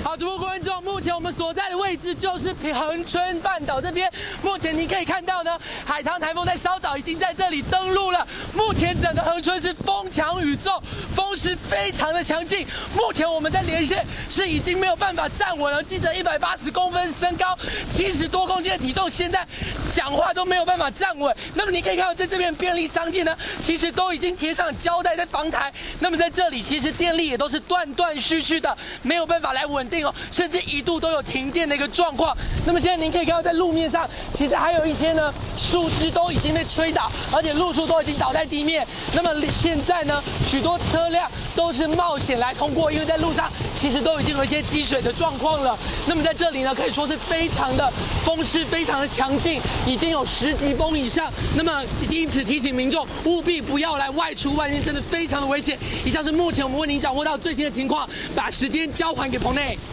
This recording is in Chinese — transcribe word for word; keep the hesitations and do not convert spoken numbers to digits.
好，主播观众，目前我们所在的位置就是恒春半岛这边。目前您可以看到呢，海棠台风在稍早已经在这里登陆了。目前整个恒春是风强雨骤，风势非常的强劲。目前我们在连线是已经没有办法站稳了，记者一百八十公分身高，七十多公斤的体重，现在讲话都没有办法站稳。那么你可以看到，在这边便利商店呢，其实都已经贴上胶带在防台。那么在这里，其实电力也都是断断续续的，没有办法来稳定哦，甚至一度都有停电的一个状况。那么现在您可以看到，在路面上其实还有一些呢树枝都已经被吹倒，而且路树都已经倒在地面。那么现在呢，许多车辆都是冒险来通过，因为在路上其实都已经有一些积水的状况了。那么在这里呢，可以说是非常的风势非常的强劲，已经有十级风以上。那么因此提醒民众务必不要来外出，外面真的非常的危险。以上是目前我们为您掌握到最新的情况，把时间交还给棚内。